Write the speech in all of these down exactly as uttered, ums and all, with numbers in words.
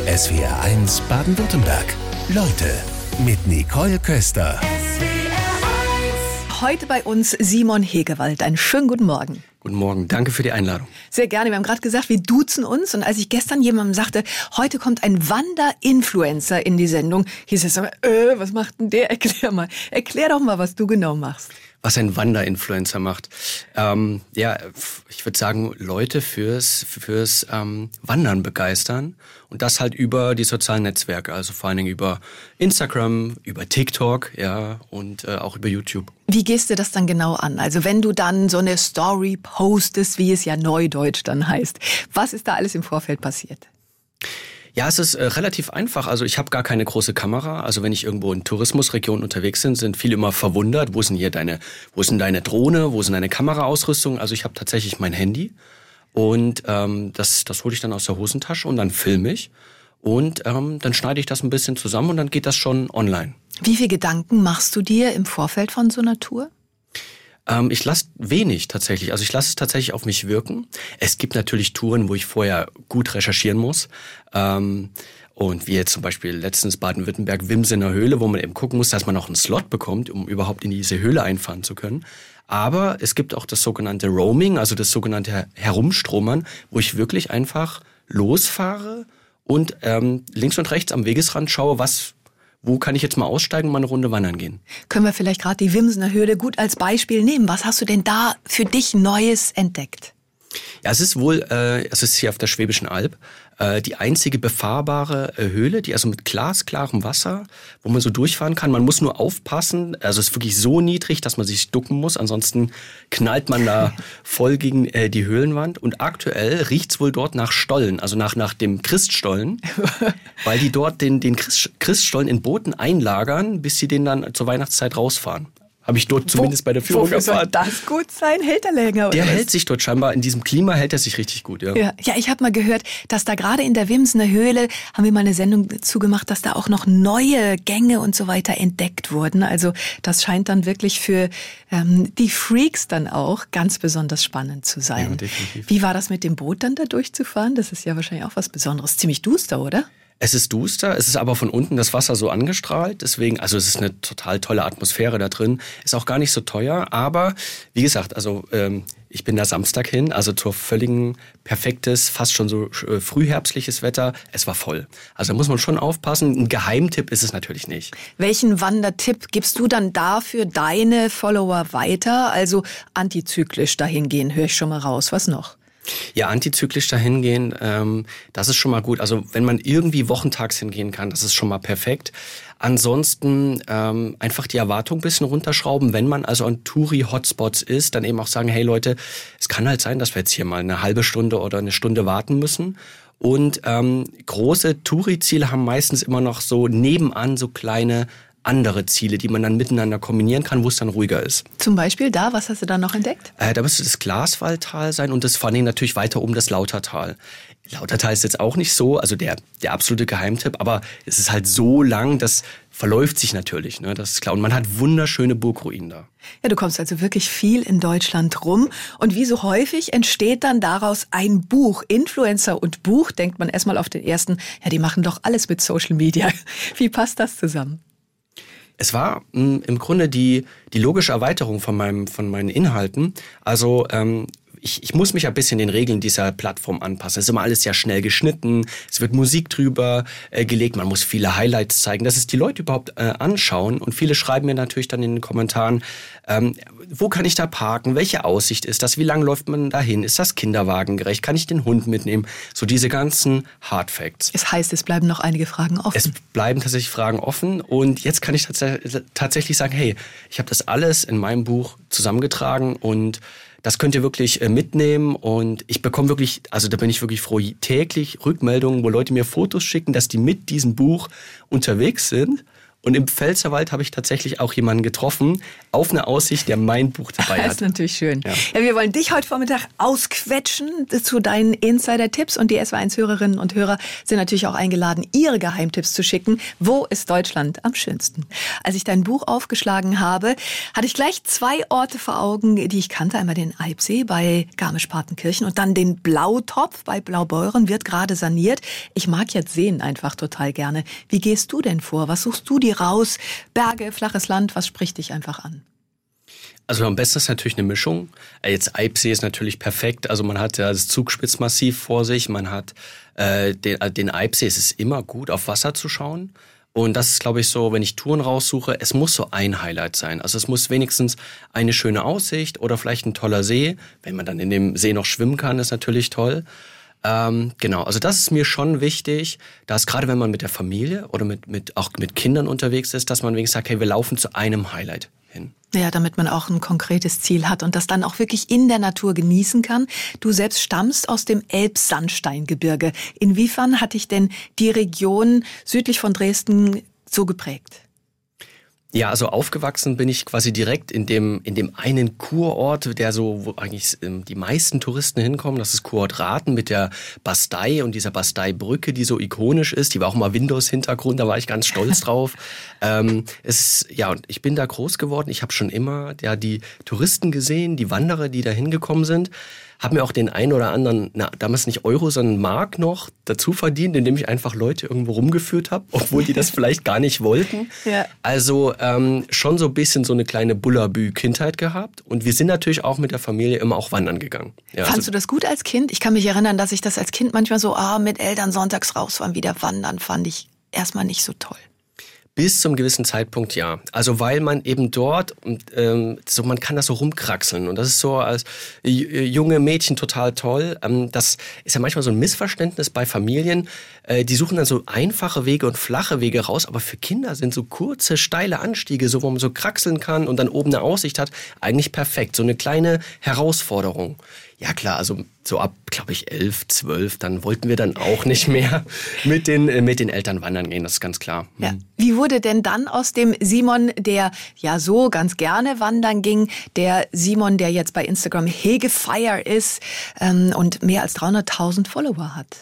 S W R eins Baden-Württemberg. Leute mit Nicole Köster. Heute bei uns Simon Hegewald. Einen schönen guten Morgen. Guten Morgen, danke für die Einladung. Sehr gerne. Wir haben gerade gesagt, wir duzen uns. Und als ich gestern jemandem sagte, heute kommt ein Wander-Influencer in die Sendung, hieß es aber, äh, was macht denn der? Erklär mal. Erklär doch mal, was du genau machst. Was ein Wander-Influencer macht. Ähm, ja, ich würde sagen, Leute fürs, fürs ähm, Wandern begeistern. Und das halt über die sozialen Netzwerke, also vor allen Dingen über Instagram, über TikTok, ja, und äh, auch über YouTube. Wie gehst du das dann genau an? Also wenn du dann so eine Story postest, wie es ja neudeutsch dann heißt. Was ist da alles im Vorfeld passiert? Ja, es ist äh, relativ einfach. Also ich habe gar keine große Kamera. Also wenn ich irgendwo in Tourismusregionen unterwegs bin, sind viele immer verwundert. Wo ist denn hier deine, wo ist denn deine Drohne? Wo ist denn deine Kameraausrüstung? Also ich habe tatsächlich mein Handy und ähm, das, das hole ich dann aus der Hosentasche und dann filme ich und ähm, dann schneide ich das ein bisschen zusammen und dann geht das schon online. Wie viele Gedanken machst du dir im Vorfeld von so einer Tour? Ähm, ich lasse wenig tatsächlich. Also ich lasse es tatsächlich auf mich wirken. Es gibt natürlich Touren, wo ich vorher gut recherchieren muss. Ähm, und wie jetzt zum Beispiel letztens Baden-Württemberg, Wimsener Höhle, wo man eben gucken muss, dass man auch einen Slot bekommt, um überhaupt in diese Höhle einfahren zu können. Aber es gibt auch das sogenannte Roaming, also das sogenannte Herumstromern, wo ich wirklich einfach losfahre und ähm, links und rechts am Wegesrand schaue, was... Wo kann ich jetzt mal aussteigen und mal eine Runde wandern gehen? Können wir vielleicht gerade die Wimsener Höhle gut als Beispiel nehmen? Was hast du denn da für dich Neues entdeckt? Ja, es ist wohl, äh, es ist hier auf der Schwäbischen Alb, äh, die einzige befahrbare äh, Höhle, die also mit glasklarem Wasser, wo man so durchfahren kann. Man muss nur aufpassen, also es ist wirklich so niedrig, dass man sich ducken muss, ansonsten knallt man da voll gegen äh, die Höhlenwand. Und aktuell riecht's wohl dort nach Stollen, also nach, nach dem Christstollen, weil die dort den, den Christ, Christstollen in Booten einlagern, bis sie den dann zur Weihnachtszeit rausfahren. Habe ich dort zumindest Wo, bei der Führung wofür erfahren. Soll das gut sein? Hält er länger? Oder Der was? hält sich dort scheinbar, in diesem Klima hält er sich richtig gut. Ja, ja, ja ich habe mal gehört, dass da gerade in der Wimsener Höhle, haben wir mal eine Sendung dazu gemacht, dass da auch noch neue Gänge und so weiter entdeckt wurden. Also das scheint dann wirklich für ähm, die Freaks dann auch ganz besonders spannend zu sein. Ja, definitiv. Wie war das mit dem Boot dann da durchzufahren? Das ist ja wahrscheinlich auch was Besonderes. Ziemlich duster, oder? Es ist duster, es ist aber von unten das Wasser so angestrahlt, deswegen, also es ist eine total tolle Atmosphäre da drin, ist auch gar nicht so teuer, aber wie gesagt, also ähm, ich bin da Samstag hin, also zur völligen perfektes, fast schon so äh, frühherbstliches Wetter, es war voll. Also da muss man schon aufpassen, ein Geheimtipp ist es natürlich nicht. Welchen Wandertipp gibst du dann da für deine Follower weiter, also antizyklisch dahin gehen, höre ich schon mal raus, was noch? Ja, antizyklisch dahin gehen, ähm, das ist schon mal gut. Also wenn man irgendwie wochentags hingehen kann, das ist schon mal perfekt. Ansonsten ähm, einfach die Erwartung ein bisschen runterschrauben. Wenn man also an Touri-Hotspots ist, dann eben auch sagen, hey Leute, es kann halt sein, dass wir jetzt hier mal eine halbe Stunde oder eine Stunde warten müssen. Und ähm, große Touri-Ziele haben meistens immer noch so nebenan so kleine andere Ziele, die man dann miteinander kombinieren kann, wo es dann ruhiger ist. Zum Beispiel da, was hast du da noch entdeckt? Äh, da müsste das Glaswaldtal sein und das vor allem natürlich weiter oben das Lautertal. Lautertal ist jetzt auch nicht so, also der, der absolute Geheimtipp, aber es ist halt so lang, das verläuft sich natürlich, ne, das ist klar. Und man hat wunderschöne Burgruinen da. Ja, du kommst also wirklich viel in Deutschland rum. Und wie so häufig entsteht dann daraus ein Buch. Influencer und Buch, denkt man erstmal auf den ersten, ja, die machen doch alles mit Social Media. Wie passt das zusammen? Es war mh, im Grunde die, die logische Erweiterung von, meinem, von meinen Inhalten. Also ähm, ich, ich muss mich ein bisschen den Regeln dieser Plattform anpassen. Es ist immer alles sehr schnell geschnitten, es wird Musik drüber äh, gelegt, man muss viele Highlights zeigen, dass es die Leute überhaupt äh, anschauen. Und viele schreiben mir natürlich dann in den Kommentaren, ähm, wo kann ich da parken, welche Aussicht ist das, wie lang läuft man da hin, ist das kinderwagengerecht, kann ich den Hund mitnehmen? So diese ganzen Hard Facts. Es heißt, es bleiben noch einige Fragen offen. Es bleiben tatsächlich Fragen offen und jetzt kann ich tats- tatsächlich sagen, hey, ich habe das alles in meinem Buch zusammengetragen und das könnt ihr wirklich mitnehmen und ich bekomme wirklich, also da bin ich wirklich froh, täglich Rückmeldungen, wo Leute mir Fotos schicken, dass die mit diesem Buch unterwegs sind Und im Pfälzerwald habe ich tatsächlich auch jemanden getroffen, auf eine Aussicht, der mein Buch dabei hat. Das ist natürlich schön. Ja. Ja, wir wollen dich heute Vormittag ausquetschen zu deinen Insider-Tipps. Und die S W eins-Hörerinnen und Hörer sind natürlich auch eingeladen, ihre Geheimtipps zu schicken. Wo ist Deutschland am schönsten? Als ich dein Buch aufgeschlagen habe, hatte ich gleich zwei Orte vor Augen, die ich kannte. Einmal den Eibsee bei Garmisch-Partenkirchen und dann den Blautopf bei Blaubeuren, wird gerade saniert. Ich mag jetzt Seen einfach total gerne. Wie gehst du denn vor? Was suchst du dir raus? Berge, flaches Land, was spricht dich einfach an? Also am besten ist natürlich eine Mischung. Jetzt Eibsee ist natürlich perfekt. Also man hat ja das Zugspitzmassiv vor sich, man hat äh, den, den Eibsee. Es ist immer gut, auf Wasser zu schauen. Und das ist, glaube ich, so, wenn ich Touren raussuche, es muss so ein Highlight sein. Also es muss wenigstens eine schöne Aussicht oder vielleicht ein toller See. Wenn man dann in dem See noch schwimmen kann, ist natürlich toll. Ähm, genau, also das ist mir schon wichtig, dass gerade wenn man mit der Familie oder mit, mit auch mit Kindern unterwegs ist, dass man wenigstens sagt, hey, wir laufen zu einem Highlight hin. Ja, damit man auch ein konkretes Ziel hat und das dann auch wirklich in der Natur genießen kann. Du selbst stammst aus dem Elbsandsteingebirge. Inwiefern hat dich denn die Region südlich von Dresden so geprägt? Ja, also aufgewachsen bin ich quasi direkt in dem in dem einen Kurort, der so, wo eigentlich ähm, die meisten Touristen hinkommen. Das ist Kurort Rathen mit der Bastei und dieser Bastei-Brücke, die so ikonisch ist. Die war auch mal Windows-Hintergrund, da war ich ganz stolz drauf. ähm, es ist, ja, und ich bin da groß geworden. Ich habe schon immer ja die Touristen gesehen, die Wanderer, die da hingekommen sind. Habe mir auch den einen oder anderen, na, damals nicht Euro, sondern Mark noch dazu verdient, indem ich einfach Leute irgendwo rumgeführt habe, obwohl die das vielleicht gar nicht wollten. Ja. Also ähm, schon so ein bisschen so eine kleine Bullabü-Kindheit gehabt. Und wir sind natürlich auch mit der Familie immer auch wandern gegangen. Ja, Fandst also, du das gut als Kind? Ich kann mich erinnern, dass ich das als Kind manchmal so, ah, mit Eltern sonntags raus waren, wieder wandern, fand ich erstmal nicht so toll. Bis zum gewissen Zeitpunkt ja. Also weil man eben dort, ähm, so man kann das so rumkraxeln und das ist so als junge Mädchen total toll. Ähm, das ist ja manchmal so ein Missverständnis bei Familien. Äh, die suchen dann so einfache Wege und flache Wege raus, aber für Kinder sind so kurze, steile Anstiege, so wo man so kraxeln kann und dann oben eine Aussicht hat, eigentlich perfekt. So eine kleine Herausforderung. Ja klar, also so ab, glaube ich, elf, zwölf, dann wollten wir dann auch nicht mehr mit den, mit den Eltern wandern gehen, das ist ganz klar. Hm. Ja. Wie wurde denn dann aus dem Simon, der ja so ganz gerne wandern ging, der Simon, der jetzt bei Instagram Hegefire ist ähm, und mehr als dreihunderttausend Follower hat?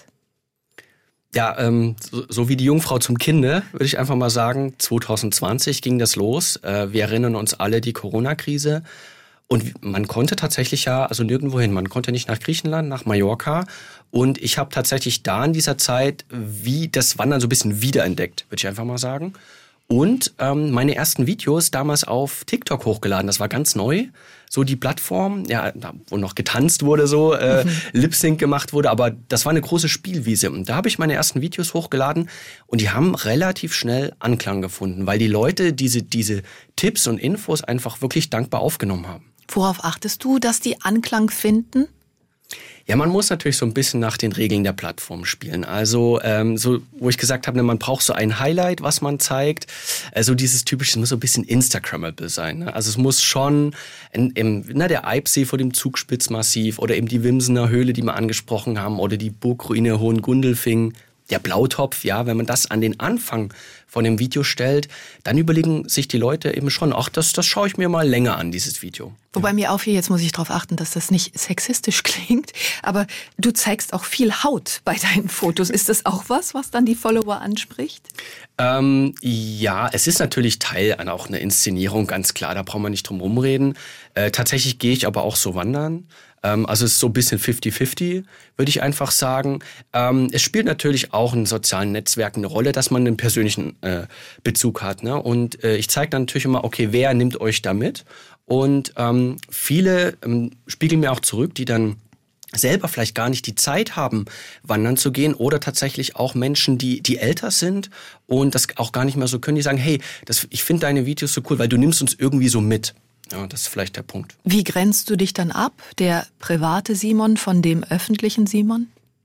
Ja, ähm, so, so wie die Jungfrau zum Kinde, würde ich einfach mal sagen, zwanzig zwanzig ging das los. Äh, wir erinnern uns alle, die Corona-Krise. Und man konnte tatsächlich ja, also nirgendwo hin, man konnte nicht nach Griechenland, nach Mallorca. Und ich habe tatsächlich da in dieser Zeit wie das Wandern so ein bisschen wiederentdeckt, würde ich einfach mal sagen. Und ähm, meine ersten Videos damals auf TikTok hochgeladen, das war ganz neu. So die Plattform, ja, wo noch getanzt wurde, so äh, mhm. Lip-Sync gemacht wurde, aber das war eine große Spielwiese. Und da habe ich meine ersten Videos hochgeladen und die haben relativ schnell Anklang gefunden, weil die Leute diese, diese Tipps und Infos einfach wirklich dankbar aufgenommen haben. Worauf achtest du, dass die Anklang finden? Ja, man muss natürlich so ein bisschen nach den Regeln der Plattform spielen. Also, ähm, so, wo ich gesagt habe, ne, man braucht so ein Highlight, was man zeigt. Also dieses typische, es muss so ein bisschen Instagrammable sein. Ne? Also es muss schon in, im, na, der Eibsee vor dem Zugspitzmassiv oder eben die Wimsener Höhle, die wir angesprochen haben, oder die Burgruine Hohengundelfing. Der Blautopf, ja, wenn man das an den Anfang von dem Video stellt, dann überlegen sich die Leute eben schon, ach, das, das schaue ich mir mal länger an, dieses Video. Wobei mir auffiel, jetzt muss ich darauf achten, dass das nicht sexistisch klingt, aber du zeigst auch viel Haut bei deinen Fotos. Ist das auch was, was dann die Follower anspricht? Ähm, ja, es ist natürlich Teil einer auch eine Inszenierung, ganz klar, da braucht man nicht drum rumreden. Äh, tatsächlich gehe ich aber auch so wandern. Also es ist so ein bisschen fifty fifty, würde ich einfach sagen. Ähm, es spielt natürlich auch in sozialen Netzwerken eine Rolle, dass man einen persönlichen äh, Bezug hat. Ne? Und äh, ich zeige dann natürlich immer, okay, wer nimmt euch da mit? Und ähm, viele ähm, spiegeln mir auch zurück, die dann selber vielleicht gar nicht die Zeit haben, wandern zu gehen oder tatsächlich auch Menschen, die die älter sind und das auch gar nicht mehr so können, die sagen, hey, das, ich finde deine Videos so cool, weil du nimmst uns irgendwie so mit. Ja, das ist vielleicht der Punkt. Wie grenzt du dich dann ab, der private Simon von dem öffentlichen Simon?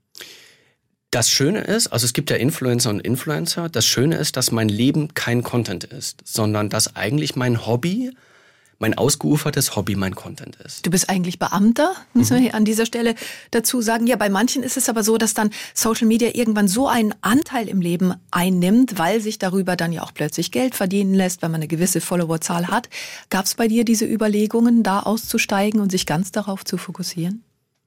Das Schöne ist, also es gibt ja Influencer und Influencer, das Schöne ist, dass mein Leben kein Content ist, sondern dass eigentlich mein Hobby mein ausgeufertes Hobby mein Content ist. Du bist eigentlich Beamter, müssen wir hier an dieser Stelle dazu sagen. Ja, bei manchen ist es aber so, dass dann Social Media irgendwann so einen Anteil im Leben einnimmt, weil sich darüber dann ja auch plötzlich Geld verdienen lässt, wenn man eine gewisse Followerzahl hat. Gab es bei dir diese Überlegungen, da auszusteigen und sich ganz darauf zu fokussieren?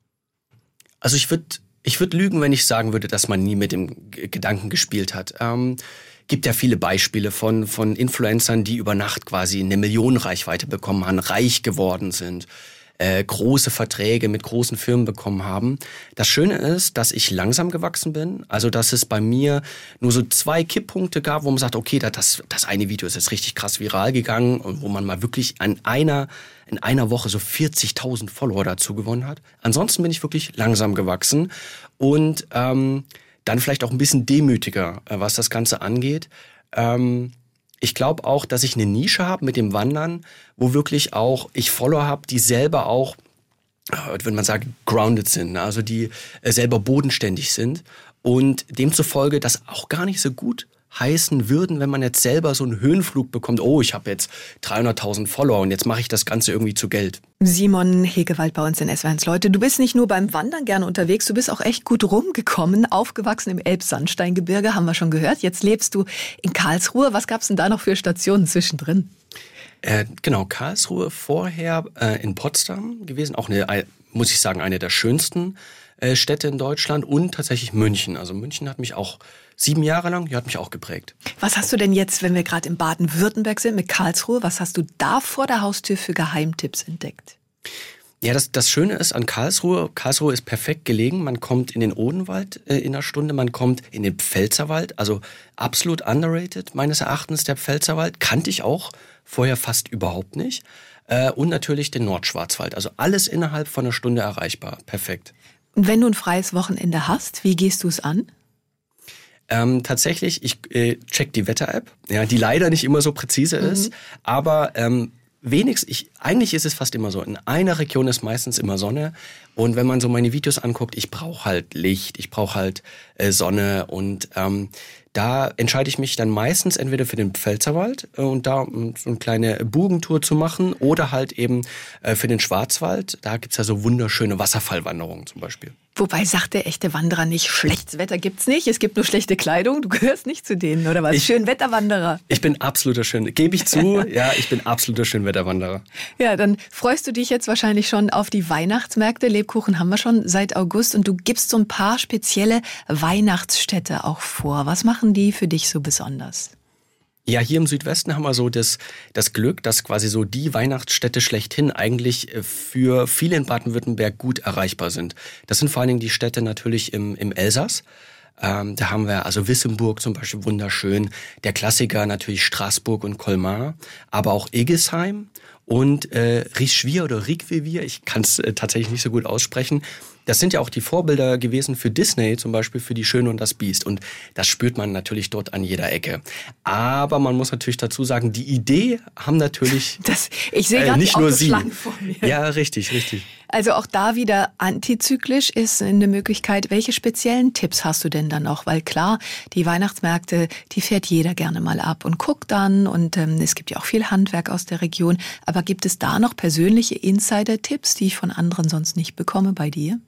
Also ich würde ich würd lügen, wenn ich sagen würde, dass man nie mit dem G- Gedanken gespielt hat. Ähm, gibt ja viele Beispiele von, von Influencern, die über Nacht quasi eine Millionenreichweite bekommen haben, reich geworden sind, äh, große Verträge mit großen Firmen bekommen haben. Das Schöne ist, dass ich langsam gewachsen bin, also dass es bei mir nur so zwei Kipppunkte gab, wo man sagt, okay, das, das eine Video ist jetzt richtig krass viral gegangen und wo man mal wirklich an einer, in einer Woche so vierzigtausend Follower dazu gewonnen hat. Ansonsten bin ich wirklich langsam gewachsen und ähm, dann vielleicht auch ein bisschen demütiger, was das Ganze angeht. Ähm, ich glaube auch, dass ich eine Nische habe mit dem Wandern, wo wirklich auch ich Follower habe, die selber auch, wenn man sagt, grounded sind, also die selber bodenständig sind und demzufolge das auch gar nicht so gut heißen würden, wenn man jetzt selber so einen Höhenflug bekommt, oh, ich habe jetzt dreihunderttausend Follower und jetzt mache ich das Ganze irgendwie zu Geld. Simon Hegewald bei uns in S W R eins Leute. Du bist nicht nur beim Wandern gerne unterwegs, du bist auch echt gut rumgekommen, aufgewachsen im Elbsandsteingebirge, haben wir schon gehört. Jetzt lebst du in Karlsruhe. Was gab's denn da noch für Stationen zwischendrin? Äh, genau, Karlsruhe, vorher äh, in Potsdam gewesen, auch eine, muss ich sagen, eine der schönsten äh, Städte in Deutschland und tatsächlich München. Also München hat mich auch sieben Jahre lang, die hat mich auch geprägt. Was hast du denn jetzt, wenn wir gerade in Baden-Württemberg sind, mit Karlsruhe, was hast du da vor der Haustür für Geheimtipps entdeckt? Ja, das, das Schöne ist an Karlsruhe, Karlsruhe ist perfekt gelegen. Man kommt in den Odenwald äh, in einer Stunde, man kommt in den Pfälzerwald, also absolut underrated meines Erachtens der Pfälzerwald. Kannte ich auch vorher fast überhaupt nicht. Äh, und natürlich den Nordschwarzwald, also alles innerhalb von einer Stunde erreichbar. Perfekt. Und wenn du ein freies Wochenende hast, wie gehst du es an? Ähm, tatsächlich, ich äh, check die Wetter-App, ja, die leider nicht immer so präzise mhm. ist, aber ähm, wenigstens, ich, eigentlich ist es fast immer so, in einer Region ist meistens immer Sonne und wenn man so meine Videos anguckt, ich brauche halt Licht, ich brauche halt äh, Sonne und ähm, da entscheide ich mich dann meistens entweder für den Pfälzerwald äh, und da um, so eine kleine Burgentour zu machen oder halt eben äh, für den Schwarzwald, da gibt's ja so wunderschöne Wasserfallwanderungen zum Beispiel. Wobei sagt der echte Wanderer nicht, schlechtes Wetter gibt's nicht, es gibt nur schlechte Kleidung, du gehörst nicht zu denen, oder was? Ich, Schönwetterwanderer. Ich bin absoluter Schön, gebe ich zu, ja, ich bin absoluter Schönwetterwanderer. Ja, dann freust du dich jetzt wahrscheinlich schon auf die Weihnachtsmärkte. Lebkuchen haben wir schon seit August und du gibst so ein paar spezielle Weihnachtsstädte auch vor. Was machen die für dich so besonders? Ja, hier im Südwesten haben wir so das, das Glück, dass quasi so die Weihnachtsstädte schlechthin eigentlich für viele in Baden-Württemberg gut erreichbar sind. Das sind vor allen Dingen die Städte natürlich im, im Elsass. Ähm, da haben wir also Wissemburg zum Beispiel wunderschön, der Klassiker natürlich Straßburg und Colmar, aber auch Egesheim und äh, Richvier oder Rigvivier, ich kann es äh, tatsächlich nicht so gut aussprechen. Das sind ja auch die Vorbilder gewesen für Disney, zum Beispiel für Die Schöne und das Biest. Und das spürt man natürlich dort an jeder Ecke. Aber man muss natürlich dazu sagen, die Idee haben natürlich das, ich sehe äh, gerade nicht die nur sie. vor mir. Ja, richtig, richtig. Also auch da wieder antizyklisch ist eine Möglichkeit. Welche speziellen Tipps hast du denn dann noch? Weil klar, die Weihnachtsmärkte, die fährt jeder gerne mal ab und guckt dann. Und ähm, es gibt ja auch viel Handwerk aus der Region. Aber gibt es da noch persönliche Insider-Tipps, die ich von anderen sonst nicht bekomme bei dir?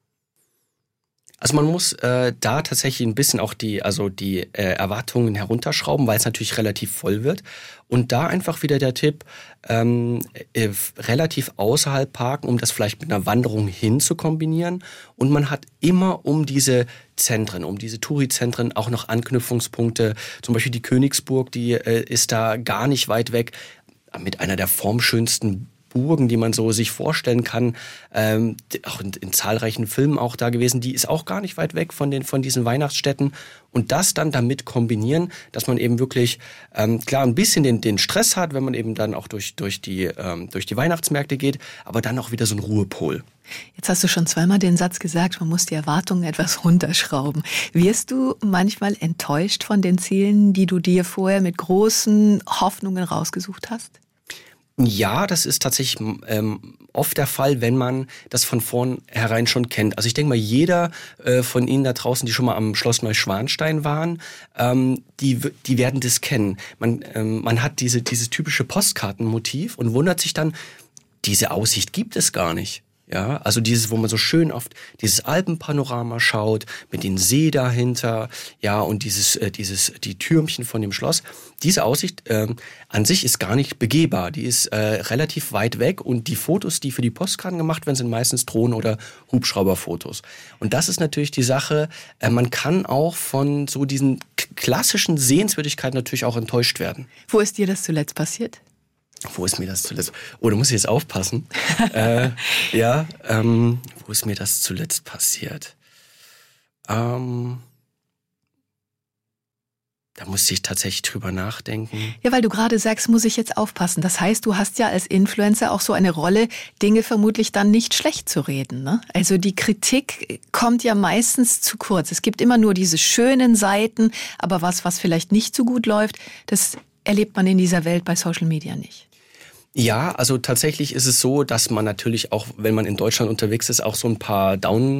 Also man muss äh, da tatsächlich ein bisschen auch die, also die äh, Erwartungen herunterschrauben, weil es natürlich relativ voll wird. Und da einfach wieder der Tipp, ähm, äh, relativ außerhalb parken, um das vielleicht mit einer Wanderung hin zu kombinieren. Und man hat immer um diese Zentren, um diese Touri-Zentren auch noch Anknüpfungspunkte. Zum Beispiel die Königsburg, die äh, ist da gar nicht weit weg, mit einer der formschönsten Burgen, die man so sich vorstellen kann, ähm, auch in, in zahlreichen Filmen auch da gewesen, die ist auch gar nicht weit weg von den von diesen Weihnachtsstädten und das dann damit kombinieren, dass man eben wirklich ähm, klar ein bisschen den den Stress hat, wenn man eben dann auch durch durch die ähm, durch die Weihnachtsmärkte geht, aber dann auch wieder so ein Ruhepol. Jetzt hast du schon zweimal den Satz gesagt, man muss die Erwartungen etwas runterschrauben. Wirst du manchmal enttäuscht von den Zielen, die du dir vorher mit großen Hoffnungen rausgesucht hast? Ja, das ist tatsächlich ähm, oft der Fall, wenn man das von vornherein schon kennt. Also ich denke mal, jeder äh, von Ihnen da draußen, die schon mal am Schloss Neuschwanstein waren, ähm, die, die werden das kennen. Man, ähm, man hat diese, dieses typische Postkartenmotiv und wundert sich dann, diese Aussicht gibt es gar nicht. Ja, also dieses, wo man so schön auf dieses Alpenpanorama schaut, mit dem See dahinter, ja, und dieses, äh, dieses, die Türmchen von dem Schloss. Diese Aussicht ähm, an sich ist gar nicht begehbar. Die ist äh, relativ weit weg und die Fotos, die für die Postkarten gemacht werden, sind meistens Drohnen- oder Hubschrauberfotos. Und das ist natürlich die Sache, äh, man kann auch von so diesen k- klassischen Sehenswürdigkeiten natürlich auch enttäuscht werden. Wo ist dir das zuletzt passiert? Wo ist mir das zuletzt? Oh, da muss ich jetzt aufpassen. äh, ja, ähm, wo ist mir das zuletzt passiert? Ähm, da musste ich tatsächlich drüber nachdenken. Ja, weil du gerade sagst, muss ich jetzt aufpassen. Das heißt, du hast ja als Influencer auch so eine Rolle, Dinge vermutlich dann nicht schlecht zu reden, ne? Also die Kritik kommt ja meistens zu kurz. Es gibt immer nur diese schönen Seiten, aber was, was vielleicht nicht so gut läuft, das erlebt man in dieser Welt bei Social Media nicht. Ja, also tatsächlich ist es so, dass man natürlich auch, wenn man in Deutschland unterwegs ist, auch so ein paar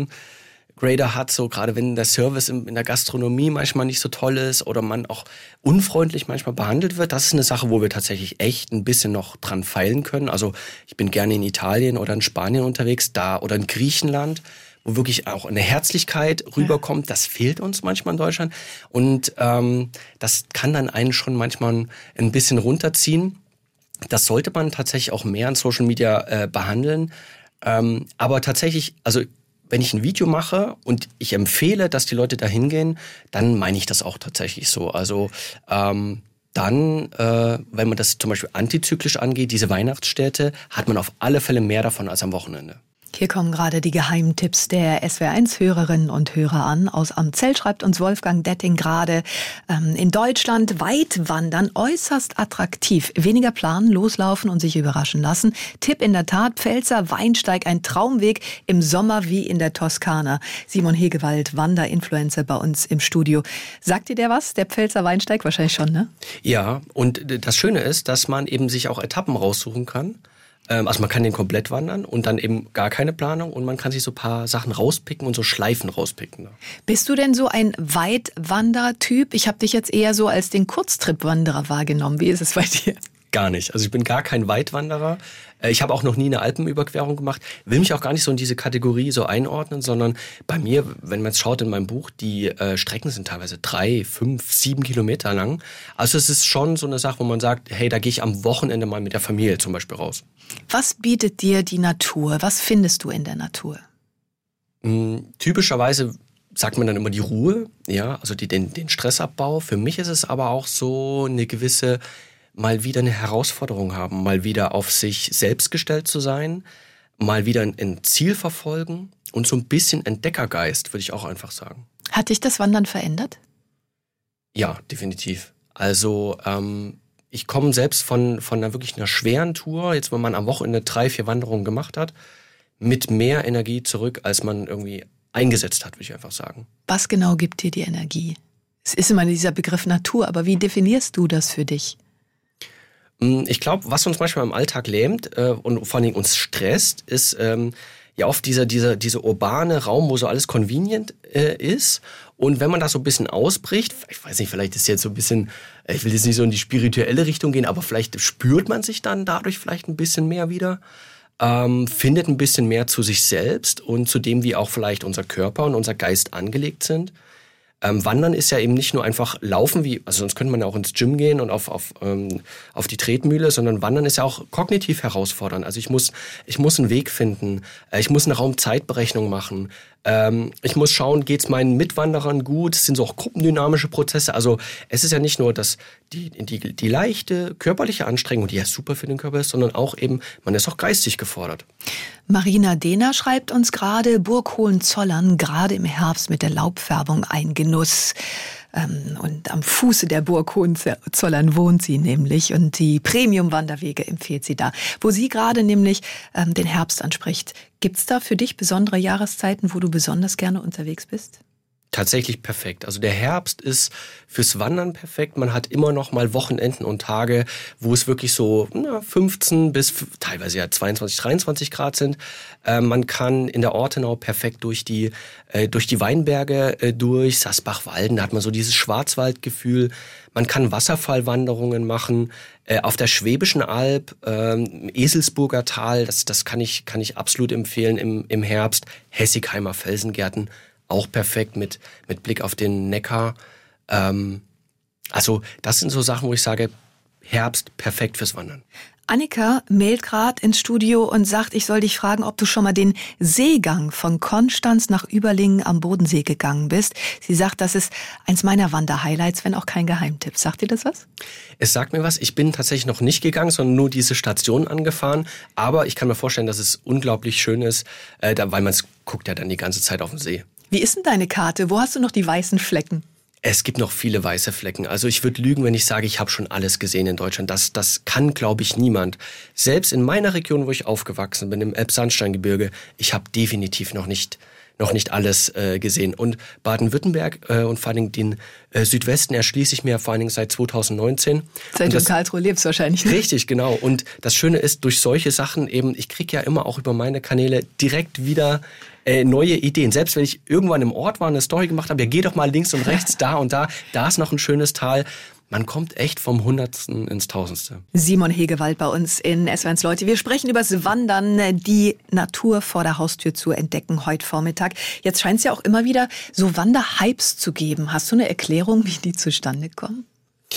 Downgrader hat, so gerade wenn der Service in der Gastronomie manchmal nicht so toll ist oder man auch unfreundlich manchmal behandelt wird. Das ist eine Sache, wo wir tatsächlich echt ein bisschen noch dran feilen können. Also ich bin gerne in Italien oder in Spanien unterwegs, da oder in Griechenland, wo wirklich auch eine Herzlichkeit rüberkommt. Das fehlt uns manchmal in Deutschland. Und ähm, das kann dann einen schon manchmal ein bisschen runterziehen. Das sollte man tatsächlich auch mehr in Social Media äh, behandeln. Ähm, aber tatsächlich, also wenn ich ein Video mache und ich empfehle, dass die Leute da hingehen, dann meine ich das auch tatsächlich so. Also ähm, dann, äh, wenn man das zum Beispiel antizyklisch angeht, diese Weihnachtsstädte, hat man auf alle Fälle mehr davon als am Wochenende. Hier kommen gerade die Geheimtipps der S W R eins Hörerinnen und Hörer an. Aus Amzell schreibt uns Wolfgang Detting gerade, ähm, in Deutschland Weitwandern äußerst attraktiv. Weniger planen, loslaufen und sich überraschen lassen. Tipp in der Tat, Pfälzer Weinsteig, ein Traumweg im Sommer wie in der Toskana. Simon Hegewald, Wanderinfluencer bei uns im Studio. Sagt dir der was, der Pfälzer Weinsteig? Wahrscheinlich schon, ne? Ja, und das Schöne ist, dass man eben sich auch Etappen raussuchen kann. Also man kann den komplett wandern und dann eben gar keine Planung und man kann sich so ein paar Sachen rauspicken und so Schleifen rauspicken. Bist du denn so ein Weitwanderer-Typ? Ich habe dich jetzt eher so als den Kurztrip-Wanderer wahrgenommen. Wie ist es bei dir? Gar nicht. Also ich bin gar kein Weitwanderer. Ich habe auch noch nie eine Alpenüberquerung gemacht. Will mich auch gar nicht so in diese Kategorie so einordnen, sondern bei mir, wenn man jetzt schaut in meinem Buch, die äh, Strecken sind teilweise drei, fünf, sieben Kilometer lang. Also es ist schon so eine Sache, wo man sagt, hey, da gehe ich am Wochenende mal mit der Familie zum Beispiel raus. Was bietet dir die Natur? Was findest du in der Natur? Hm, typischerweise sagt man dann immer die Ruhe, ja, also die, den, den Stressabbau. Für mich ist es aber auch so eine gewisse mal wieder eine Herausforderung haben, mal wieder auf sich selbst gestellt zu sein, mal wieder ein, ein Ziel verfolgen und so ein bisschen Entdeckergeist, würde ich auch einfach sagen. Hat dich das Wandern verändert? Ja, definitiv. Also ähm, ich komme selbst von, von einer wirklich einer schweren Tour, jetzt wenn man am Wochenende drei, vier Wanderungen gemacht hat, mit mehr Energie zurück, als man irgendwie eingesetzt hat, würde ich einfach sagen. Was genau gibt dir die Energie? Es ist immer dieser Begriff Natur, aber wie definierst du das für dich? Ich glaube, was uns manchmal im Alltag lähmt äh, und vor allem uns stresst, ist ähm, ja oft dieser, dieser, dieser urbane Raum, wo so alles convenient äh, ist. Und wenn man das so ein bisschen ausbricht, ich weiß nicht, vielleicht ist jetzt so ein bisschen, ich will jetzt nicht so in die spirituelle Richtung gehen, aber vielleicht spürt man sich dann dadurch vielleicht ein bisschen mehr wieder, ähm, findet ein bisschen mehr zu sich selbst und zu dem, wie auch vielleicht unser Körper und unser Geist angelegt sind. Ähm, Wandern ist ja eben nicht nur einfach laufen, wie, also sonst könnte man ja auch ins Gym gehen und auf, auf, ähm, auf die Tretmühle, sondern Wandern ist ja auch kognitiv herausfordernd. Also ich muss, ich muss einen Weg finden, äh, ich muss eine Raumzeitberechnung machen, ähm, ich muss schauen, geht's meinen Mitwanderern gut, es sind so auch gruppendynamische Prozesse. Also es ist ja nicht nur das, die, die, die leichte körperliche Anstrengung, die ja super für den Körper ist, sondern auch eben, man ist auch geistig gefordert. Marina Dehner schreibt uns gerade, Burg Hohenzollern, gerade im Herbst mit der Laubfärbung ein Genuss. Ähm, und am Fuße der Burg Hohenzollern wohnt sie nämlich und die Premium-Wanderwege empfiehlt sie da. Wo sie gerade nämlich ähm, den Herbst anspricht. Gibt's da für dich besondere Jahreszeiten, wo du besonders gerne unterwegs bist? Tatsächlich perfekt. Also der Herbst ist fürs Wandern perfekt. Man hat immer noch mal Wochenenden und Tage, wo es wirklich so na, fünfzehn bis teilweise ja zweiundzwanzig, dreiundzwanzig Grad sind. Äh, man kann in der Ortenau perfekt durch die äh, durch die Weinberge äh, durch Sasbach-Walden. Da hat man so dieses Schwarzwaldgefühl. Man kann Wasserfallwanderungen machen. Äh, auf der Schwäbischen Alb, ähm, Eselsburger Tal, das das kann ich kann ich absolut empfehlen im im Herbst. Hessigheimer Felsengärten. Auch perfekt mit, mit Blick auf den Neckar. Ähm, also das sind so Sachen, wo ich sage, Herbst perfekt fürs Wandern. Annika mailt gerade ins Studio und sagt, ich soll dich fragen, ob du schon mal den Seegang von Konstanz nach Überlingen am Bodensee gegangen bist. Sie sagt, das ist eins meiner Wanderhighlights, wenn auch kein Geheimtipp. Sagt dir das was? Es sagt mir was. Ich bin tatsächlich noch nicht gegangen, sondern nur diese Station angefahren. Aber ich kann mir vorstellen, dass es unglaublich schön ist, äh, da, weil man guckt ja dann die ganze Zeit auf den See. Wie ist denn deine Karte? Wo hast du noch die weißen Flecken? Es gibt noch viele weiße Flecken. Also ich würde lügen, wenn ich sage, ich habe schon alles gesehen in Deutschland. Das, das kann, glaube ich, niemand. Selbst in meiner Region, wo ich aufgewachsen bin, im Elbsandsteingebirge, ich habe definitiv noch nicht noch nicht alles äh, gesehen. Und Baden-Württemberg äh, und vor allen Dingen den äh, Südwesten erschließe ich mir vor allen Dingen seit zweitausendneunzehn. Seit du in Karlsruhe lebst wahrscheinlich. Ne? Richtig, genau. Und das Schöne ist, durch solche Sachen eben, ich kriege ja immer auch über meine Kanäle direkt wieder äh, neue Ideen. Selbst wenn ich irgendwann im Ort war und eine Story gemacht habe, ja, geh doch mal links und rechts, da und da, da ist noch ein schönes Tal. Man kommt echt vom Hundertsten ins Tausendste. Simon Hegewald bei uns in S W R eins Leute. Wir sprechen über das Wandern, die Natur vor der Haustür zu entdecken heute Vormittag. Jetzt scheint es ja auch immer wieder so Wanderhypes zu geben. Hast du eine Erklärung, wie die zustande kommen?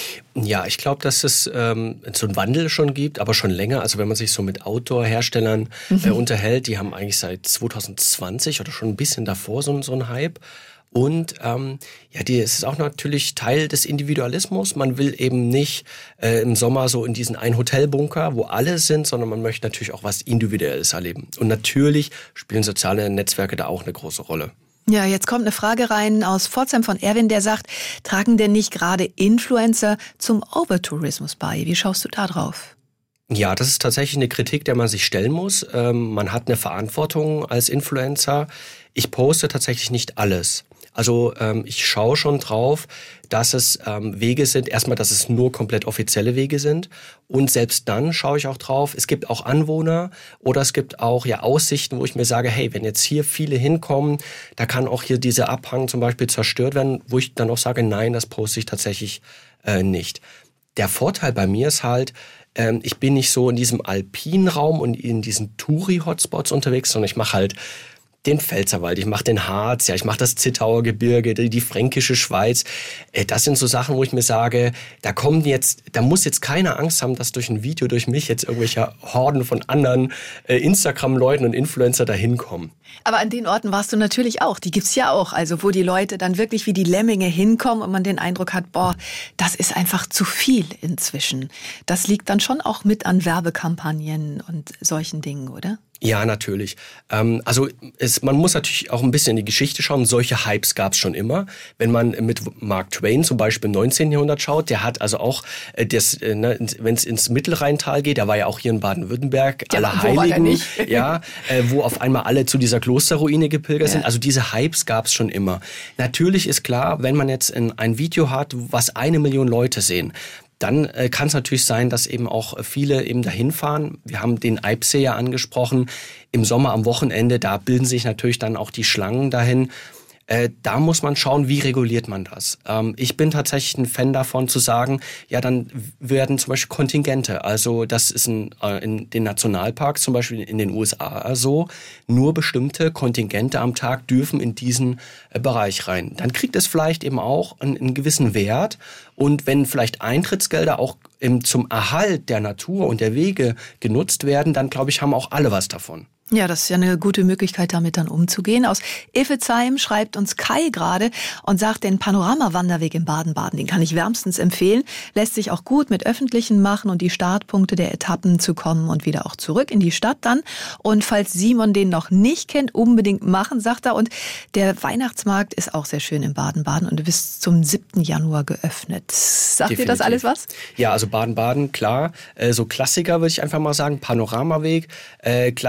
Ja, ich glaube, dass es ähm, so einen Wandel schon gibt, aber schon länger. Also wenn man sich so mit Outdoor-Herstellern mhm. äh, unterhält, die haben eigentlich seit zwanzig zwanzig oder schon ein bisschen davor so, so einen Hype. Und ähm, ja, die, es ist auch natürlich Teil des Individualismus. Man will eben nicht äh, im Sommer so in diesen einen Hotelbunker, wo alle sind, sondern man möchte natürlich auch was Individuelles erleben. Und natürlich spielen soziale Netzwerke da auch eine große Rolle. Ja, jetzt kommt eine Frage rein aus Pforzheim von Erwin, der sagt, tragen denn nicht gerade Influencer zum Overtourismus bei? Wie schaust du da drauf? Ja, das ist tatsächlich eine Kritik, der man sich stellen muss. Ähm, man hat eine Verantwortung als Influencer. Ich poste tatsächlich nicht alles. Also ähm, ich schaue schon drauf, dass es ähm, Wege sind, erstmal, dass es nur komplett offizielle Wege sind. Und selbst dann schaue ich auch drauf, es gibt auch Anwohner oder es gibt auch ja Aussichten, wo ich mir sage, hey, wenn jetzt hier viele hinkommen, da kann auch hier dieser Abhang zum Beispiel zerstört werden, wo ich dann auch sage, nein, das poste ich tatsächlich äh, nicht. Der Vorteil bei mir ist halt, ähm, ich bin nicht so in diesem alpinen Raum und in diesen Touri-Hotspots unterwegs, sondern ich mache halt den Pfälzerwald, ich mache den Harz, ja, ich mache das Zittauer Gebirge, die, die fränkische Schweiz. Äh, das sind so Sachen, wo ich mir sage, da kommen jetzt, da muss jetzt keiner Angst haben, dass durch ein Video, durch mich jetzt irgendwelche Horden von anderen äh, Instagram-Leuten und Influencer dahin kommen. Aber an den Orten warst du natürlich auch, die gibt's ja auch, also wo die Leute dann wirklich wie die Lemminge hinkommen und man den Eindruck hat, boah, das ist einfach zu viel inzwischen. Das liegt dann schon auch mit an Werbekampagnen und solchen Dingen, oder? Ja, natürlich. Ähm, also es, man muss natürlich auch ein bisschen in die Geschichte schauen. Solche Hypes gab es schon immer. Wenn man mit Mark Twain zum Beispiel im neunzehnten Jahrhundert schaut, der hat also auch, äh, das, äh, ne, wenn es ins Mittelrheintal geht, der war ja auch hier in Baden-Württemberg, ja, Allerheiligen, ja, äh, wo auf einmal alle zu dieser Klosterruine gepilgert ja. sind. Also diese Hypes gab es schon immer. Natürlich ist klar, wenn man jetzt ein, ein Video hat, was eine Million Leute sehen, dann äh, kann es natürlich sein, dass eben auch viele eben dahin fahren. Wir haben den Eibsee ja angesprochen. Im Sommer am Wochenende, da bilden sich natürlich dann auch die Schlangen dahin. Äh, da muss man schauen, wie reguliert man das. Ähm, ich bin tatsächlich ein Fan davon zu sagen, ja, dann werden zum Beispiel Kontingente, also das ist ein, äh, in den Nationalparks zum Beispiel in den U S A so, nur bestimmte Kontingente am Tag dürfen in diesen äh, Bereich rein. Dann kriegt es vielleicht eben auch einen, einen gewissen Wert und wenn vielleicht Eintrittsgelder auch im, zum Erhalt der Natur und der Wege genutzt werden, dann glaube ich, haben auch alle was davon. Ja, das ist ja eine gute Möglichkeit, damit dann umzugehen. Aus Iffezheim schreibt uns Kai gerade und sagt, den Panoramawanderweg in Baden-Baden, den kann ich wärmstens empfehlen. Lässt sich auch gut mit Öffentlichen machen und die Startpunkte der Etappen zu kommen und wieder auch zurück in die Stadt dann. Und falls Simon den noch nicht kennt, unbedingt machen, sagt er. Und der Weihnachtsmarkt ist auch sehr schön in Baden-Baden und bis zum siebten Januar geöffnet. Sagt Definitiv. Dir das alles was? Ja, also Baden-Baden, klar. So Klassiker würde ich einfach mal sagen. Panoramaweg, gleich da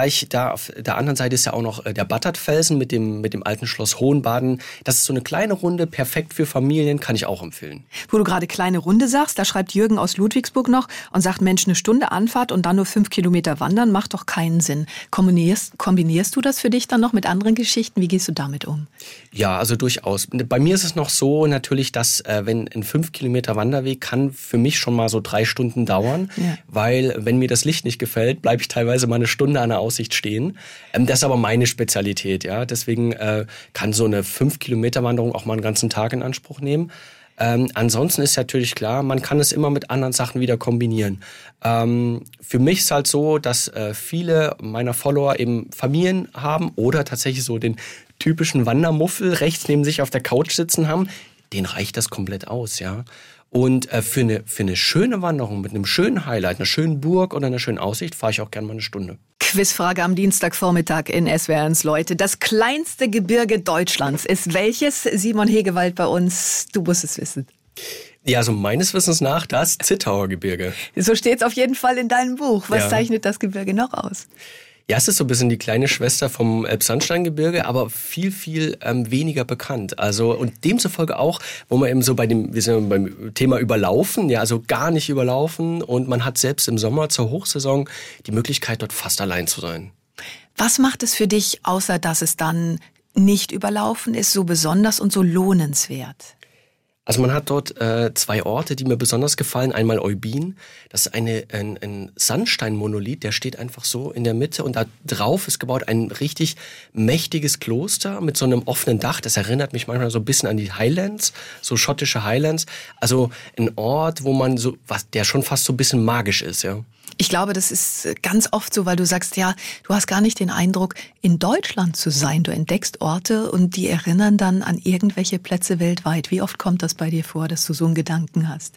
da auf der anderen Seite ist ja auch noch der Battertfelsen mit dem, mit dem alten Schloss Hohenbaden. Das ist so eine kleine Runde, perfekt für Familien, kann ich auch empfehlen. Wo du gerade kleine Runde sagst, da schreibt Jürgen aus Ludwigsburg noch und sagt, Mensch, eine Stunde Anfahrt und dann nur fünf Kilometer wandern, macht doch keinen Sinn. Kombinierst, kombinierst du das für dich dann noch mit anderen Geschichten? Wie gehst du damit um? Ja, also durchaus. Bei mir ist es noch so natürlich, dass äh, wenn ein fünf Kilometer Wanderweg kann für mich schon mal so drei Stunden dauern, ja. Weil wenn mir das Licht nicht gefällt, bleibe ich teilweise mal eine Stunde an der Aussicht stehen. Ähm, das ist aber meine Spezialität, ja. Deswegen äh, kann so eine fünf Kilometer Wanderung auch mal einen ganzen Tag in Anspruch nehmen. Ähm, ansonsten ist natürlich klar, man kann es immer mit anderen Sachen wieder kombinieren. Ähm, für mich ist halt so, dass äh, viele meiner Follower eben Familien haben oder tatsächlich so den typischen Wandermuffel rechts neben sich auf der Couch sitzen haben. Denen reicht das komplett aus, ja. Und äh, für eine für eine schöne Wanderung mit einem schönen Highlight, einer schönen Burg oder einer schönen Aussicht fahre ich auch gerne mal eine Stunde. Quizfrage am Dienstagvormittag in S W R eins, Leute. Das kleinste Gebirge Deutschlands ist welches? Simon Hegewald bei uns, du musst es wissen. Ja, also meines Wissens nach das Zittauer Gebirge. So steht es auf jeden Fall in deinem Buch. Was ja. zeichnet das Gebirge noch aus? Ja, es ist so ein bisschen die kleine Schwester vom Elbsandsteingebirge, aber viel, viel ähm, weniger bekannt. Also und demzufolge auch, wo man eben so bei dem, wir sind beim Thema Überlaufen, ja, also gar nicht überlaufen und man hat selbst im Sommer zur Hochsaison die Möglichkeit, dort fast allein zu sein. Was macht es für dich, außer dass es dann nicht überlaufen ist, so besonders und so lohnenswert? Also man hat dort äh, zwei Orte, die mir besonders gefallen. Einmal Eubin, das ist eine, ein, ein Sandsteinmonolith, der steht einfach so in der Mitte und da drauf ist gebaut ein richtig mächtiges Kloster mit so einem offenen Dach. Das erinnert mich manchmal so ein bisschen an die Highlands, so schottische Highlands. Also ein Ort, wo man so, was, der schon fast so ein bisschen magisch ist, ja. Ich glaube, das ist ganz oft so, weil du sagst, ja, du hast gar nicht den Eindruck, in Deutschland zu sein. Du entdeckst Orte und die erinnern dann an irgendwelche Plätze weltweit. Wie oft kommt das bei dir vor, dass du so einen Gedanken hast?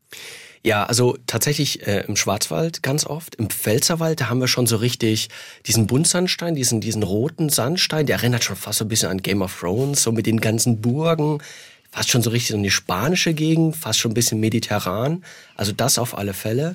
Ja, also tatsächlich äh, im Schwarzwald ganz oft. Im Pfälzerwald, da haben wir schon so richtig diesen Buntsandstein, diesen, diesen roten Sandstein. Der erinnert schon fast so ein bisschen an Game of Thrones, so mit den ganzen Burgen. Fast schon so richtig so eine spanische Gegend, fast schon ein bisschen mediterran. Also das auf alle Fälle.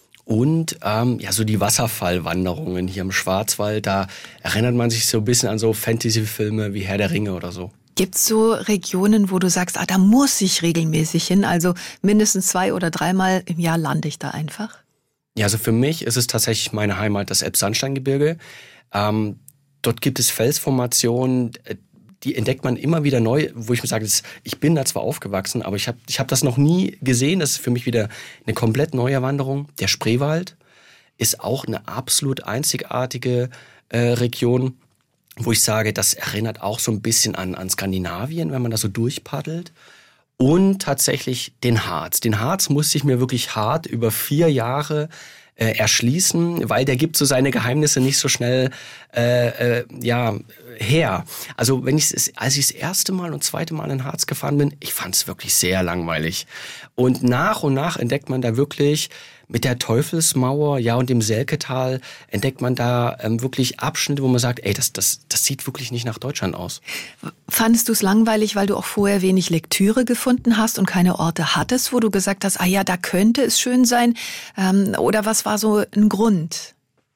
Und ähm, ja, so die Wasserfallwanderungen hier im Schwarzwald, da erinnert man sich so ein bisschen an so Fantasy-Filme wie Herr der Ringe oder so. Gibt's so Regionen, wo du sagst, ah, da muss ich regelmäßig hin, also mindestens zwei oder dreimal im Jahr lande ich da einfach? Ja, also für mich ist es tatsächlich meine Heimat, das Elbsandsteingebirge. Ähm, dort gibt es Felsformationen, die entdeckt man immer wieder neu, wo ich mir sage, ich bin da zwar aufgewachsen, aber ich habe ich hab das noch nie gesehen. Das ist für mich wieder eine komplett neue Wanderung. Der Spreewald ist auch eine absolut einzigartige äh, Region, wo ich sage, das erinnert auch so ein bisschen an, an Skandinavien, wenn man da so durchpaddelt. Und tatsächlich den Harz. Den Harz musste ich mir wirklich hart über vier Jahre äh, erschließen, weil der gibt so seine Geheimnisse nicht so schnell äh, äh, ja her. Also wenn ich als ich das erste Mal und zweite Mal in Harz gefahren bin, ich fand es wirklich sehr langweilig. Und nach und nach entdeckt man da wirklich mit der Teufelsmauer, ja, und dem Selketal entdeckt man da ähm, wirklich Abschnitte, wo man sagt, ey, das, das, das sieht wirklich nicht nach Deutschland aus. Fandest du es langweilig, weil du auch vorher wenig Lektüre gefunden hast und keine Orte hattest, wo du gesagt hast, ah ja, da könnte es schön sein? Ähm, oder was war so ein Grund?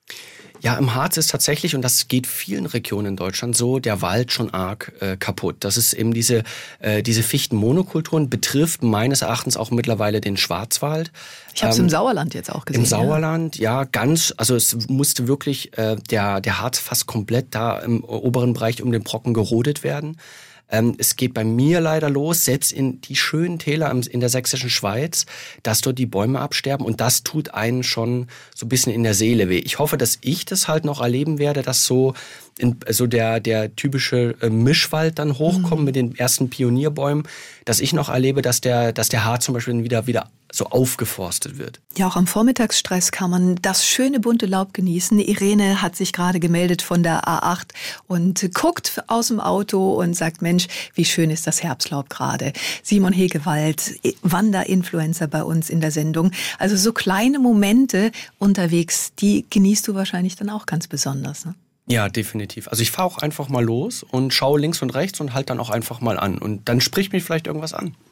Ja, im Harz ist tatsächlich, und das geht vielen Regionen in Deutschland so, der Wald schon arg äh, kaputt. Das ist eben diese, äh, diese Fichtenmonokulturen, betrifft meines Erachtens auch mittlerweile den Schwarzwald. Ich habe es ähm, im Sauerland jetzt auch gesehen. Im Sauerland, ja, ja ganz, also es musste wirklich äh, der, der Harz fast komplett da im oberen Bereich um den Brocken gerodet werden. Ähm, es geht bei mir leider los, selbst in die schönen Täler in der sächsischen Schweiz, dass dort die Bäume absterben und das tut einen schon so ein bisschen in der Seele weh. Ich hoffe, dass ich das halt noch erleben werde, dass so, in, so der, der typische äh, Mischwald dann hochkommt mhm. mit den ersten Pionierbäumen, dass ich noch erlebe, dass der, dass der Harz zum Beispiel wieder, wieder so aufgeforstet wird. Ja, auch am Vormittagsstress kann man das schöne bunte Laub genießen. Irene hat sich gerade gemeldet von der A acht und guckt aus dem Auto und sagt, Mensch, wie schön ist das Herbstlaub gerade. Simon Hegewald, Wanderinfluencer bei uns in der Sendung. Also so kleine Momente unterwegs, die genießt du wahrscheinlich dann auch ganz besonders, ne? Ja, definitiv. Also ich fahre auch einfach mal los und schaue links und rechts und halte dann auch einfach mal an. Und dann spricht mich vielleicht irgendwas an.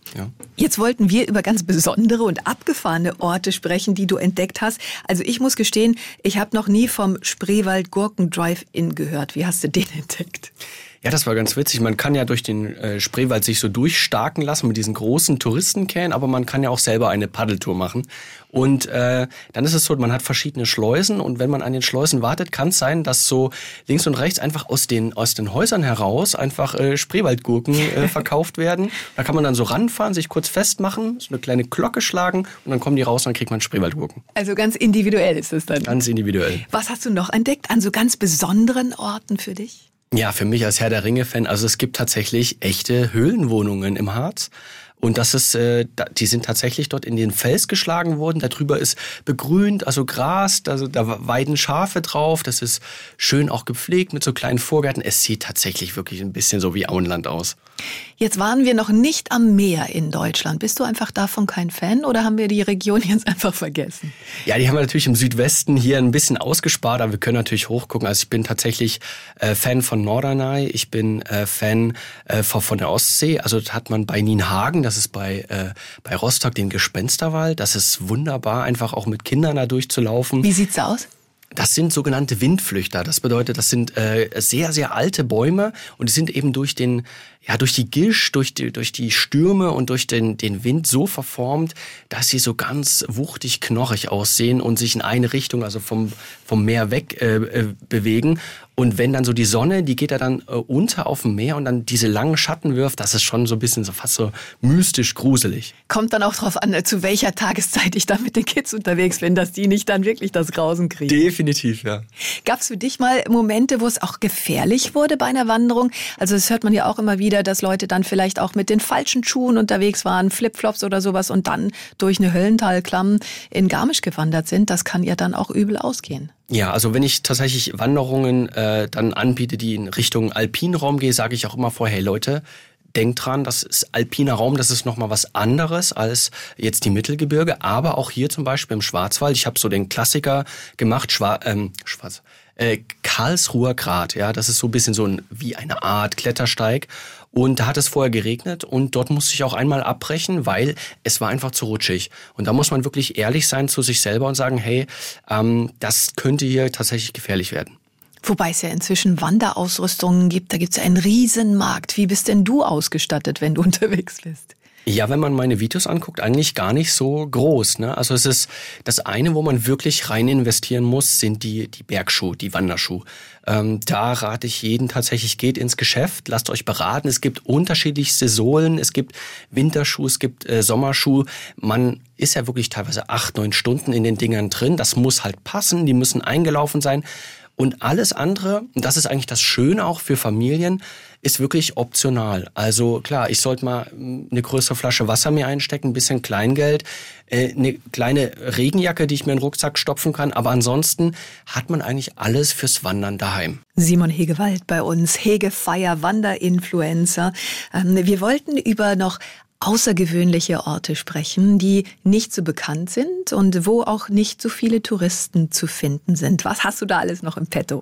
Ja. Jetzt wollten wir über ganz besondere und abgefahrene Orte sprechen, die du entdeckt hast. Also ich muss gestehen, ich habe noch nie vom Spreewald Gurken Drive-In gehört. Wie hast du den entdeckt? Ja, das war ganz witzig. Man kann ja durch den äh, Spreewald sich so durchstarken lassen mit diesen großen Touristenkähnen, aber man kann ja auch selber eine Paddeltour machen. Und äh, dann ist es so, man hat verschiedene Schleusen und wenn man an den Schleusen wartet, kann es sein, dass so links und rechts einfach aus den aus den Häusern heraus einfach äh, Spreewaldgurken äh, verkauft werden. Da kann man dann so ranfahren, sich kurz festmachen, so eine kleine Glocke schlagen und dann kommen die raus und dann kriegt man Spreewaldgurken. Also ganz individuell ist es dann. Ganz individuell. Was hast du noch entdeckt an so ganz besonderen Orten für dich? Ja, für mich als Herr der Ringe-Fan, also es gibt tatsächlich echte Höhlenwohnungen im Harz. Und das ist, äh, die sind tatsächlich dort in den Fels geschlagen worden. Darüber ist begrünt, also Gras, da, da weiden Schafe drauf. Das ist schön auch gepflegt mit so kleinen Vorgärten. Es sieht tatsächlich wirklich ein bisschen so wie Auenland aus. Jetzt waren wir noch nicht am Meer in Deutschland. Bist du einfach davon kein Fan oder haben wir die Region jetzt einfach vergessen? Ja, die haben wir natürlich im Südwesten hier ein bisschen ausgespart, aber wir können natürlich hochgucken. Also ich bin tatsächlich äh, Fan von Norderney, ich bin äh, Fan äh, von der Ostsee. Also das hat man bei Nienhagen, das ist bei, äh, bei Rostock, den Gespensterwald. Das ist wunderbar, einfach auch mit Kindern da durchzulaufen. Wie sieht's aus? Das sind sogenannte Windflüchter. Das bedeutet, das sind äh, sehr, sehr alte Bäume und die sind eben durch den, ja, durch die Gischt, durch die, durch die Stürme und durch den, den Wind so verformt, dass sie so ganz wuchtig knorrig aussehen und sich in eine Richtung, also vom, vom Meer weg äh, äh, bewegen. Und wenn dann so die Sonne, die geht ja dann äh, unter auf dem Meer und dann diese langen Schatten wirft, das ist schon so ein bisschen so fast so mystisch gruselig. Kommt dann auch drauf an, zu welcher Tageszeit ich da mit den Kids unterwegs bin, dass die nicht dann wirklich das Grausen kriegen. Definitiv, ja. Gab es für dich mal Momente, wo es auch gefährlich wurde bei einer Wanderung? Also das hört man ja auch immer wieder, dass Leute dann vielleicht auch mit den falschen Schuhen unterwegs waren, Flipflops oder sowas und dann durch eine Höllentalklamm in Garmisch gewandert sind. Das kann ja dann auch übel ausgehen. Ja, also wenn ich tatsächlich Wanderungen äh, dann anbiete, die in Richtung Alpinraum gehe, sage ich auch immer vor, hey Leute, denkt dran, das ist alpiner Raum, das ist nochmal was anderes als jetzt die Mittelgebirge, aber auch hier zum Beispiel im Schwarzwald. Ich habe so den Klassiker gemacht, Schwa ähm, Schwarz, äh, Karlsruher Grat, ja, das ist so ein bisschen so ein, wie eine Art Klettersteig. Und da hat es vorher geregnet und dort musste ich auch einmal abbrechen, weil es war einfach zu rutschig. Und da muss man wirklich ehrlich sein zu sich selber und sagen, hey, ähm, das könnte hier tatsächlich gefährlich werden. Wobei es ja inzwischen Wanderausrüstungen gibt, da gibt es ja einen Riesenmarkt. Wie bist denn du ausgestattet, wenn du unterwegs bist? Ja, wenn man meine Videos anguckt, eigentlich gar nicht so groß, ne? Also es ist das eine, wo man wirklich rein investieren muss, sind die die Bergschuhe, die Wanderschuhe. Ähm, da rate ich jeden tatsächlich, geht ins Geschäft, lasst euch beraten. Es gibt unterschiedlichste Sohlen, es gibt Winterschuhe, es gibt äh, Sommerschuhe. Man ist ja wirklich teilweise acht, neun Stunden in den Dingern drin. Das muss halt passen, die müssen eingelaufen sein. Und alles andere, und das ist eigentlich das Schöne auch für Familien, ist wirklich optional. Also klar, ich sollte mal eine größere Flasche Wasser mir einstecken, ein bisschen Kleingeld, äh, eine kleine Regenjacke, die ich mir in den Rucksack stopfen kann. Aber ansonsten hat man eigentlich alles fürs Wandern daheim. Simon Hegewald bei uns, Hegefeier, Wanderinfluencer. Ähm, wir wollten über noch außergewöhnliche Orte sprechen, die nicht so bekannt sind und wo auch nicht so viele Touristen zu finden sind. Was hast du da alles noch im Petto?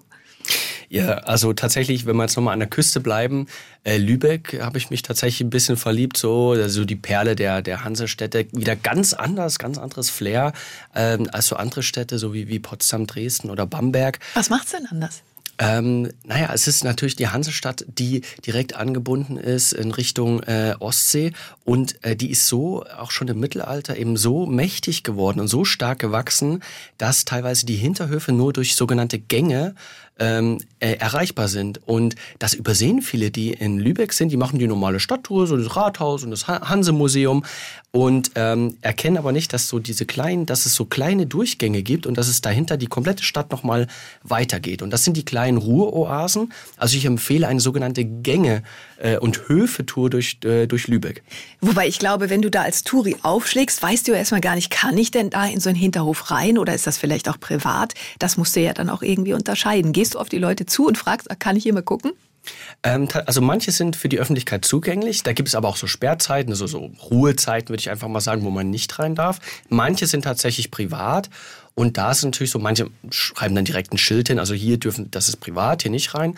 Ja, also tatsächlich, wenn wir jetzt nochmal an der Küste bleiben, äh, Lübeck habe ich mich tatsächlich ein bisschen verliebt, so also die Perle der der Hansestädte, wieder ganz anders, ganz anderes Flair ähm, als so andere Städte, so wie, wie Potsdam, Dresden oder Bamberg. Was macht's denn anders? Ähm, naja, es ist natürlich die Hansestadt, die direkt angebunden ist in Richtung äh, Ostsee und äh, die ist so auch schon im Mittelalter eben so mächtig geworden und so stark gewachsen, dass teilweise die Hinterhöfe nur durch sogenannte Gänge ähm, äh, erreichbar sind. Und das übersehen viele, die in Lübeck sind. Die machen die normale Stadttour, so das Rathaus und das Hansemuseum und ähm, erkennen aber nicht, dass so diese kleinen, dass es so kleine Durchgänge gibt und dass es dahinter die komplette Stadt nochmal weitergeht. Und das sind die kleinen Ruheoasen. Also ich empfehle eine sogenannte Gänge- äh, und Höfe-Tour durch, äh, durch Lübeck. Wobei ich glaube, wenn du da als Touri aufschlägst, weißt du ja erstmal gar nicht, kann ich denn da in so einen Hinterhof rein oder ist das vielleicht auch privat? Das musst du ja dann auch irgendwie unterscheiden. Gehst du auf die Leute zu und fragst, kann ich hier mal gucken? Ähm, also manche sind für die Öffentlichkeit zugänglich, da gibt es aber auch so Sperrzeiten, also so Ruhezeiten würde ich einfach mal sagen, wo man nicht rein darf. Manche sind tatsächlich privat und da ist natürlich so, manche schreiben dann direkt ein Schild hin, also hier dürfen, das ist privat, hier nicht rein.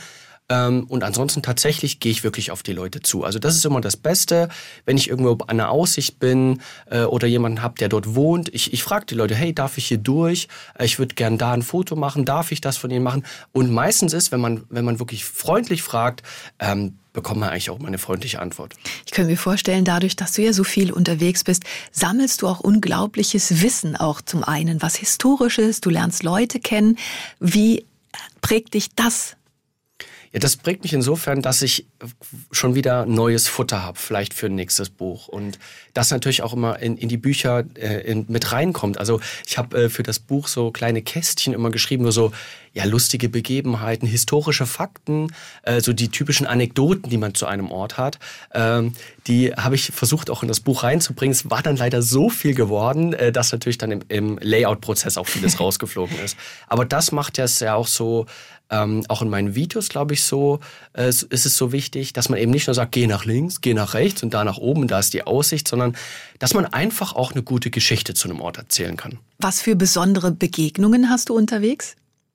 Ähm, und ansonsten tatsächlich gehe ich wirklich auf die Leute zu. Also das ist immer das Beste, wenn ich irgendwo an einer Aussicht bin äh, oder jemanden habe, der dort wohnt. Ich, ich frage die Leute, hey, darf ich hier durch? Ich würde gern da ein Foto machen. Darf ich das von Ihnen machen? Und meistens ist, wenn man, wenn man wirklich freundlich fragt, ähm, bekommt man eigentlich auch mal eine freundliche Antwort. Ich könnte mir vorstellen, dadurch, dass du ja so viel unterwegs bist, sammelst du auch unglaubliches Wissen, auch zum einen was Historisches, du lernst Leute kennen. Wie prägt dich das? Ja, das prägt mich insofern, dass ich schon wieder neues Futter habe, vielleicht für ein nächstes Buch. Und das natürlich auch immer in, in die Bücher äh, in, mit reinkommt. Also ich habe äh, für das Buch so kleine Kästchen immer geschrieben, nur so ja, lustige Begebenheiten, historische Fakten, äh, so die typischen Anekdoten, die man zu einem Ort hat. Ähm, die habe ich versucht auch in das Buch reinzubringen. Es war dann leider so viel geworden, äh, dass natürlich dann im, im Layout-Prozess auch vieles rausgeflogen ist. Aber das macht ja es ja auch so, Ähm, auch in meinen Videos, glaube ich, so äh, ist es so wichtig, dass man eben nicht nur sagt, geh nach links, geh nach rechts und da nach oben, und da ist die Aussicht, sondern dass man einfach auch eine gute Geschichte zu einem Ort erzählen kann. Was für besondere Begegnungen hast du unterwegs?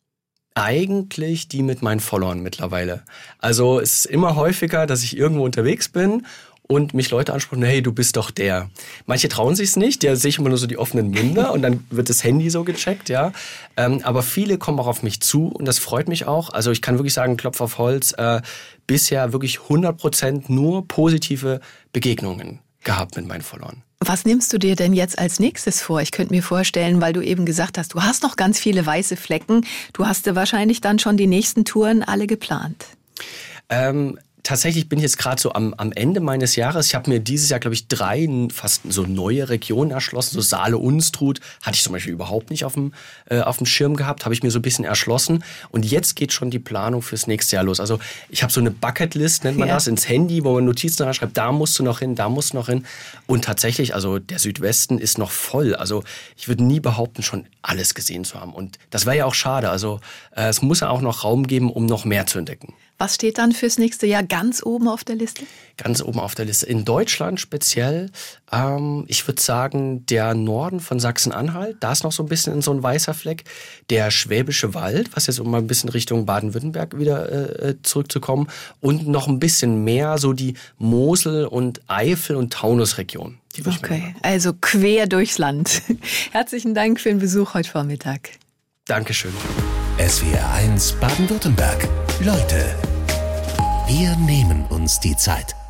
Eigentlich die mit meinen Followern mittlerweile. Also es ist immer häufiger, dass ich irgendwo unterwegs bin und mich Leute ansprechen, hey, du bist doch der. Manche trauen sich's nicht, da sehe ich immer nur so die offenen Münder und dann wird das Handy so gecheckt, ja. Ähm, aber viele kommen auch auf mich zu und das freut mich auch. Also ich kann wirklich sagen, Klopf auf Holz, äh, bisher wirklich hundert Prozent nur positive Begegnungen gehabt mit meinen Followern. Was nimmst du dir denn jetzt als nächstes vor? Ich könnte mir vorstellen, weil du eben gesagt hast, du hast noch ganz viele weiße Flecken. Du hast ja wahrscheinlich dann schon die nächsten Touren alle geplant. Ähm, Tatsächlich bin ich jetzt gerade so am, am Ende meines Jahres. Ich habe mir dieses Jahr, glaube ich, drei fast so neue Regionen erschlossen. So Saale-Unstrut hatte ich zum Beispiel überhaupt nicht auf dem, äh, auf dem Schirm gehabt. Habe ich mir so ein bisschen erschlossen. Und jetzt geht schon die Planung fürs nächste Jahr los. Also ich habe so eine Bucketlist, nennt man ja. das, ins Handy, wo man Notizen reinschreibt. Da musst du noch hin, da musst du noch hin. Und tatsächlich, also der Südwesten ist noch voll. Also ich würde nie behaupten, schon alles gesehen zu haben. Und das wäre ja auch schade. Also äh, es muss ja auch noch Raum geben, um noch mehr zu entdecken. Was steht dann fürs nächste Jahr ganz oben auf der Liste? Ganz oben auf der Liste. In Deutschland speziell, ähm, ich würde sagen, der Norden von Sachsen-Anhalt, da ist noch so ein bisschen in so ein weißer Fleck. Der Schwäbische Wald, was jetzt um mal ein bisschen Richtung Baden-Württemberg wieder äh, zurückzukommen. Und noch ein bisschen mehr so die Mosel- und Eifel- und Taunusregion. Okay, also quer durchs Land. Herzlichen Dank für den Besuch heute Vormittag. Dankeschön. S W R eins Baden-Württemberg. Leute, wir nehmen uns die Zeit.